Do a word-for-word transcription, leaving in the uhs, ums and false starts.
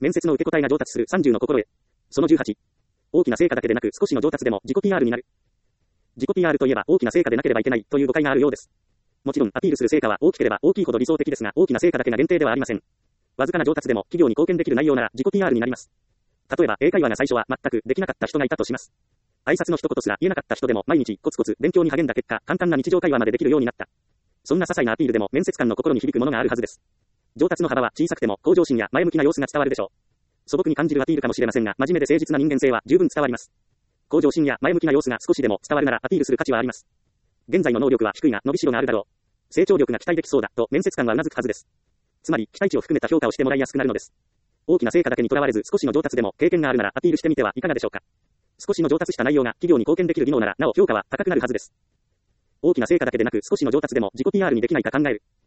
面接の受け答えが上達するさんじゅうの心得。そのじゅうはち。大きな成果だけでなく少しの上達でも自己 ピーアール になる。自己 ピーアール といえば大きな成果でなければいけないという誤解があるようです。もちろんアピールする成果は大きければ大きいほど理想的ですが、大きな成果だけが限定ではありません。わずかな上達でも企業に貢献できる内容なら自己 ピーアール になります。例えば英会話が最初は全くできなかった人がいたとします。挨拶の一言すら言えなかった人でも毎日コツコツ勉強に励んだ結果、簡単な日常会話までできるようになった。そんな些細なアピールでも面接官の心に響くものがあるはずです。上達の幅は小さくても向上心や前向きな様子が伝わるでしょう。素朴に感じるアピールかもしれませんが、真面目で誠実な人間性は十分伝わります。向上心や前向きな様子が少しでも伝わるならアピールする価値はあります。現在の能力は低いが伸びしろがあるだろう。成長力が期待できそうだと面接官は頷くはずです。つまり期待値を含めた評価をしてもらいやすくなるのです。大きな成果だけにとらわれず少しの上達でも経験があるならアピールしてみてはいかがでしょうか。少しの上達した内容が企業に貢献できる技能ならなお評価は高くなるはずです。大きな成果だけでなく少しの上達でも自己 ピーアール にできないか考える。